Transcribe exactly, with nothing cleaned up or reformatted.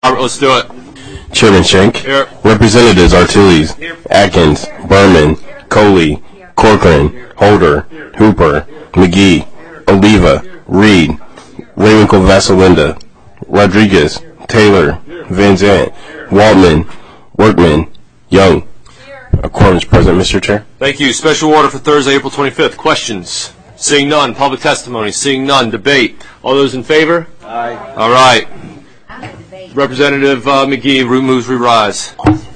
Robert, let's do it. Chairman Schenck. Here. Representatives Artiles, Atkins, Berman, Coley, Corcoran, Holder, Hooper, McGee, Oliva, Reed, Ravenco Vasalinda, Rodriguez, Taylor, Van Zant, Waldman, Workman, Young. A quorum is present, Mister Chair. Thank you. Special order for Thursday, April twenty-fifth. Questions? Seeing none. Public testimony. Seeing none. Debate. All those in favor? Aye. All right. Representative uh, McGee moves we rise.